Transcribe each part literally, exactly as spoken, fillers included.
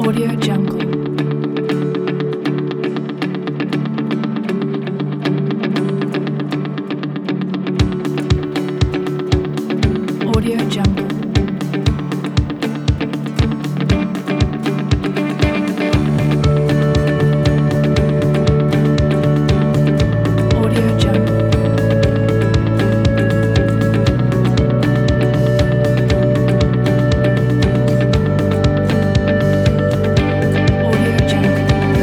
Audio Jungle. Audio Jungle. Audio Jungle. Audio Jungle.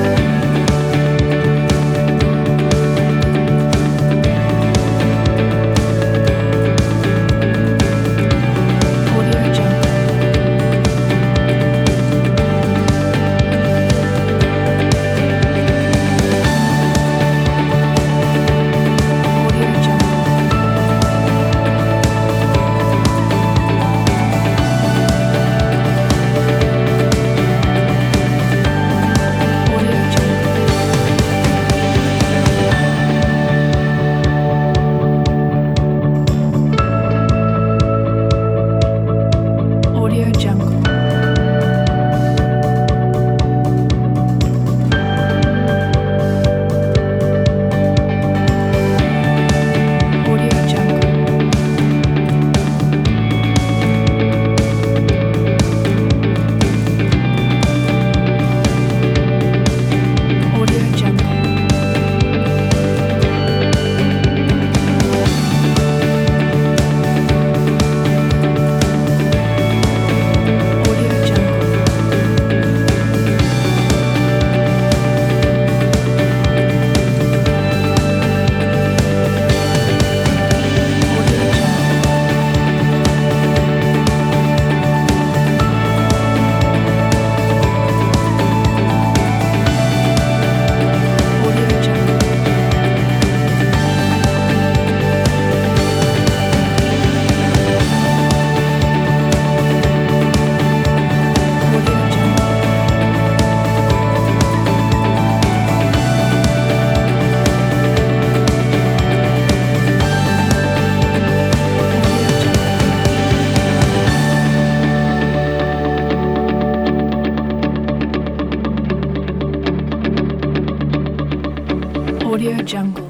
Audio Jungle. Audio Jungle. Audio Jungle. Audio Jungle. Audio Jungle. Audio Jungle. Audio Jungle. Audio Jungle. Audio Jungle. Audio Jungle. Audio Jungle. Audio Jungle.